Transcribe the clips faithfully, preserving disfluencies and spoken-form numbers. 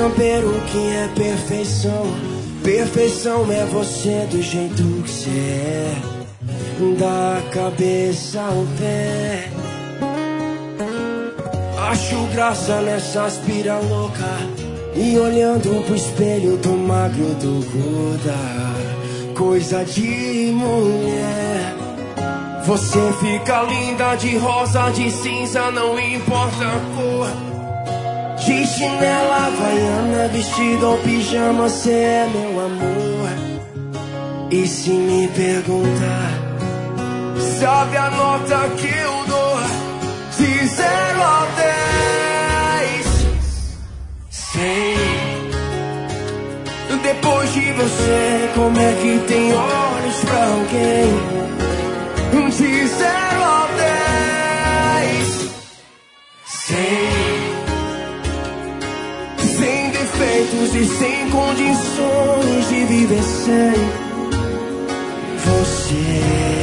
saber o que é perfeição. Perfeição é você do jeito que você é, da cabeça ao pé. Acho graça nessa aspira louca, e olhando pro espelho do magro do gorda, coisa de mulher. Você fica linda de rosa, de cinza, não importa a cor. De chinela, havaiana, vestido ou pijama, cê é meu amor. E se me perguntar, sabe a nota que eu dou? De zero a dez, cem. Depois de você, como é que tem olhos pra alguém? De zero a dez, cem. Sem defeitos e sem condições de viver sem você.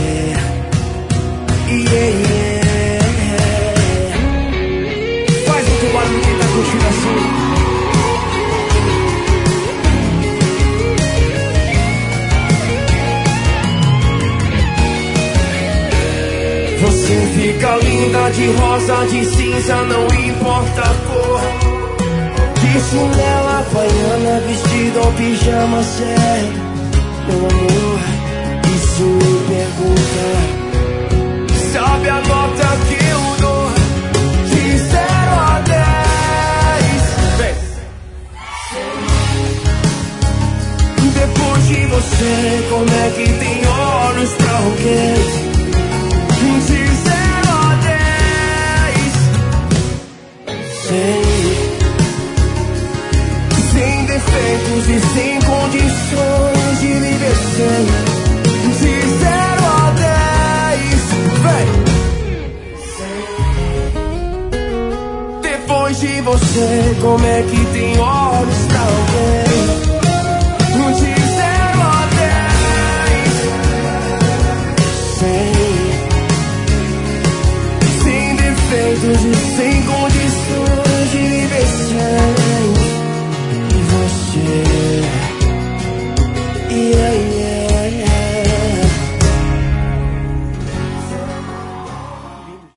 Yeah, yeah. Faz muito barulho que tá curtindo assim. Você fica linda de rosa, de cinza, não importa a cor. De chinela, havaiana, vestido ou pijama, sério, meu amor. E se me pergunta, sabe a nota que eu dou? De zero a dez. Vem. Depois de você, como é que tem olhos pra alguém? De zero a dez, cem. Sem defeitos e sem condições de viver sem. De zero a dez, vem. Depois de você, como é que tem hora?